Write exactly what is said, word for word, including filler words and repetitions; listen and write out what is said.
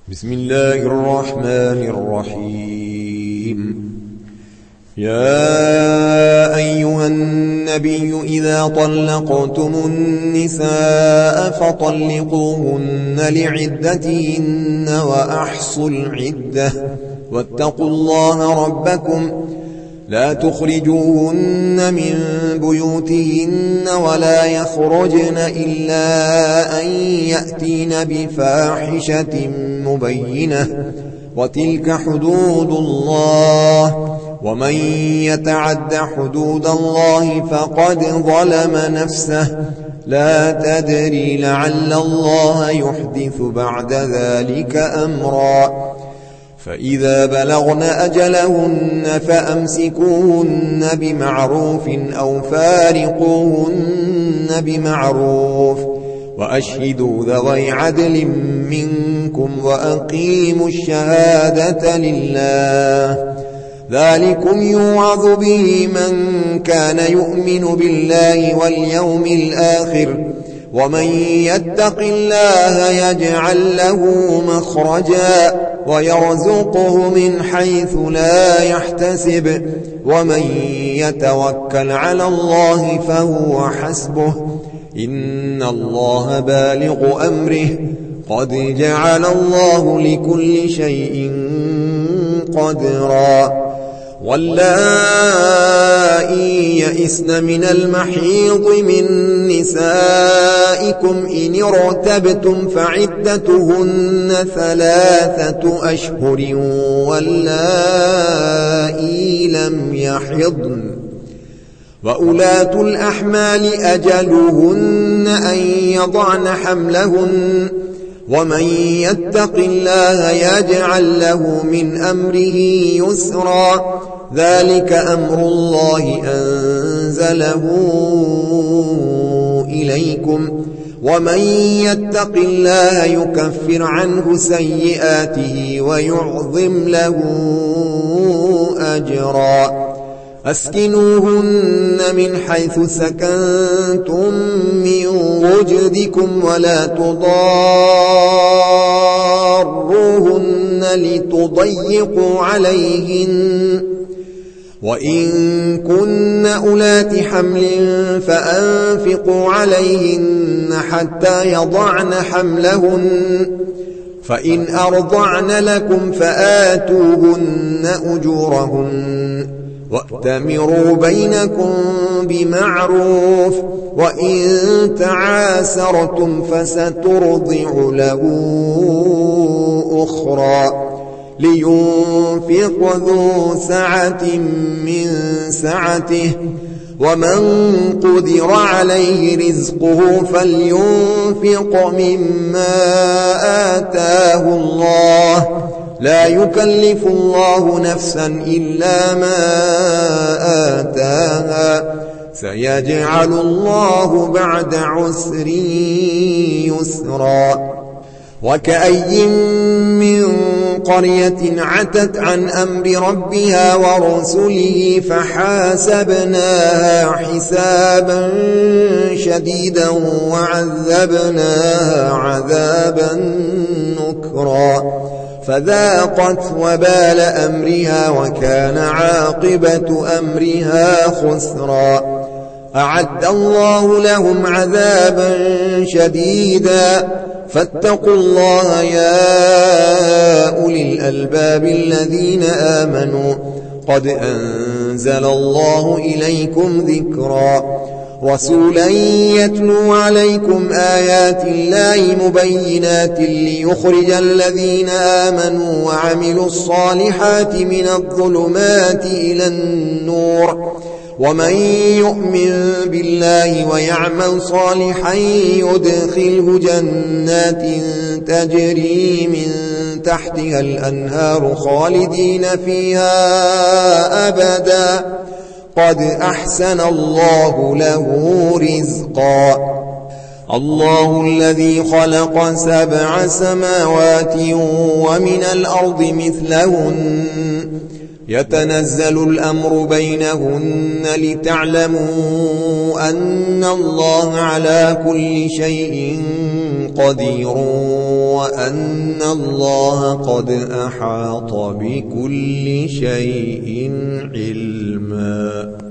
بسم الله الرحمن الرحيم. يا أيها النبي إذا طلقتم النساء فطلقوهن لعدتهن وأحصوا العدة واتقوا الله ربكم لا تخرجوهن من بيوتهن ولا يخرجن إلا أن يأتين بفاحشة مبينة وتلك حدود الله ومن يتعد حدود الله فقد ظلم نفسه لا تدري لعل الله يحدث بعد ذلك أمرا. فإذا بلغن أجلهن فأمسكوهن بمعروف أو فارقوهن بمعروف وأشهدوا ذوي عدل منكم وأقيموا الشهادة لله ذلكم يوعظ به من كان يؤمن بالله واليوم الآخر ومن يتق الله يجعل له مخرجا ويرزقه من حيث لا يحتسب ومن يتوكل على الله فهو حسبه إن الله بالغ أمره قد جعل الله لكل شيء قدرا. واللائي يئسن من المحيض من نسائكم إن ارتبتم فعدتهن ثلاثة أشهر واللائي لم يحضن وأولاة الأحمال أجلهن أن يضعن حملهن ومن يتق الله يجعل له من أمره يسرا ذلك أمر الله أنزله إليكم ومن يتق الله يكفر عنه سيئاته ويعظم له أجرا. أسكنوهن من حيث سكنتم من وجدكم ولا تضاروهن لتضيقوا عليهن وإن كن أولات حمل فأنفقوا عليهن حتى يضعن حملهن فإن أرضعن لكم فآتوهن أجورهن وأتمروا بينكم بمعروف وإن تعاسرتم فسترضع له أخرى لينفق ذو سعة من سعته ومن قدر عليه رزقه فلينفق مما آتاه الله لا يكلف الله نفسا إلا ما آتاها سيجعل الله بعد عسر يسرا. وكأي من قرية عتت عن أمر ربها ورسله فحاسبناها حسابا شديدا وعذبناها عذابا نكرا فذاقت وبال أمرها وكان عاقبة أمرها خسرا. أعد الله لهم عذابا شديدا فاتقوا الله يا أولي الألباب الذين آمنوا قد أنزل الله إليكم ذكرا رسولا يتلو عليكم آيات الله مبينات ليخرج الذين آمنوا وعملوا الصالحات من الظلمات إلى النور ومن يؤمن بالله ويعمل صالحا يدخله جنات تجري من تحتها الأنهار خالدين فيها أبدا قد أحسن الله له رزقا. الله الذي خلق سبع سماوات ومن الأرض مثلهن يتنزل الأمر بينهن لتعلموا أن الله على كل شيء قدير وأن الله قد أحاط بكل شيء علما.